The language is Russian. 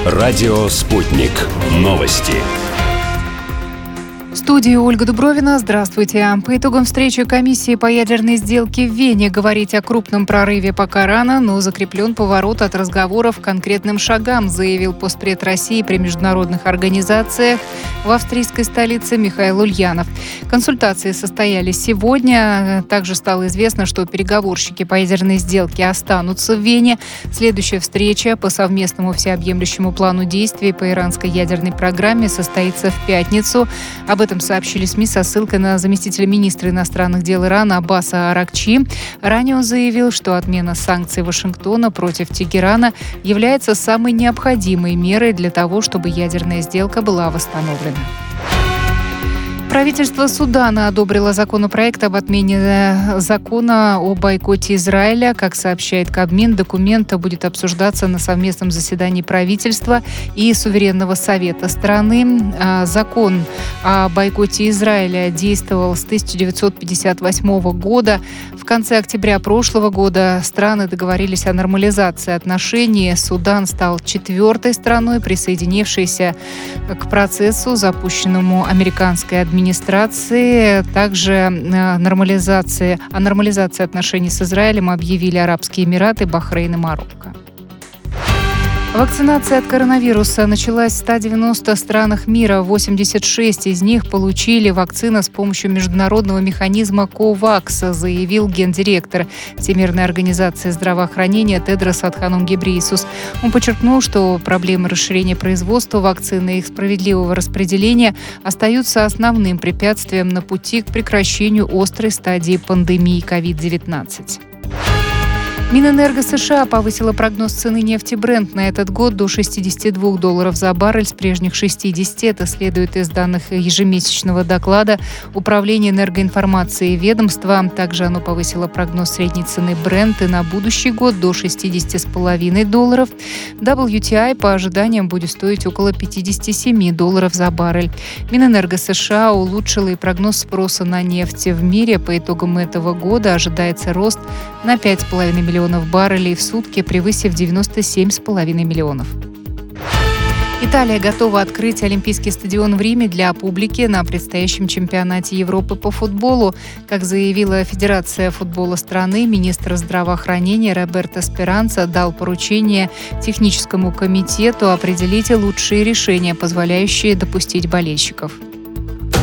Радио «Спутник». Новости. В студии Ольга Дубровина. Здравствуйте. По итогам встречи комиссии по ядерной сделке в Вене говорить о крупном прорыве пока рано, но закреплен поворот от разговоров к конкретным шагам, заявил постпред России при международных организациях в австрийской столице Михаил Ульянов. Консультации состоялись сегодня. Также стало известно, что переговорщики по ядерной сделке останутся в Вене. Следующая встреча по совместному всеобъемлющему плану действий по иранской ядерной программе состоится в пятницу. Об этом сообщили СМИ со ссылкой на заместителя министра иностранных дел Ирана Аббаса Аракчи. Ранее он заявил, что отмена санкций Вашингтона против Тегерана является самой необходимой мерой для того, чтобы ядерная сделка была восстановлена. Правительство Судана одобрило законопроект об отмене закона о бойкоте Израиля. Как сообщает Кабмин, документ будет обсуждаться на совместном заседании правительства и суверенного совета страны. Закон о бойкоте Израиля действовал с 1958 года. В конце октября прошлого года страны договорились о нормализации отношений. Судан стал 4-й страной, присоединившейся к процессу, запущенному американской администрацией. Также о нормализации отношений с Израилем объявили Арабские Эмираты, Бахрейн и Марокко. Вакцинация от коронавируса началась в 190 странах мира. 86 из них получили вакцину с помощью международного механизма COVAX, заявил гендиректор Всемирной организации здравоохранения Тедрос Адханом Гебрейесус. Он подчеркнул, что проблемы расширения производства вакцины и их справедливого распределения остаются основным препятствием на пути к прекращению острой стадии пандемии COVID-19. Минэнерго США повысила прогноз цены нефти Brent на этот год до $62 за баррель с прежних 60. Это следует из данных ежемесячного доклада Управления энергоинформации ведомства. Также оно повысило прогноз средней цены Brent на будущий год до $60,5. WTI по ожиданиям будет стоить около $57 за баррель. Минэнерго США улучшила и прогноз спроса на нефть в мире. По итогам этого года ожидается рост на 5,5 миллионов баррелей в сутки, превысив 97,5 миллионов. Италия готова открыть Олимпийский стадион в Риме для публики на предстоящем чемпионате Европы по футболу. Как заявила Федерация футбола страны, министр здравоохранения Роберто Спиранца дал поручение техническому комитету определить лучшие решения, позволяющие допустить болельщиков.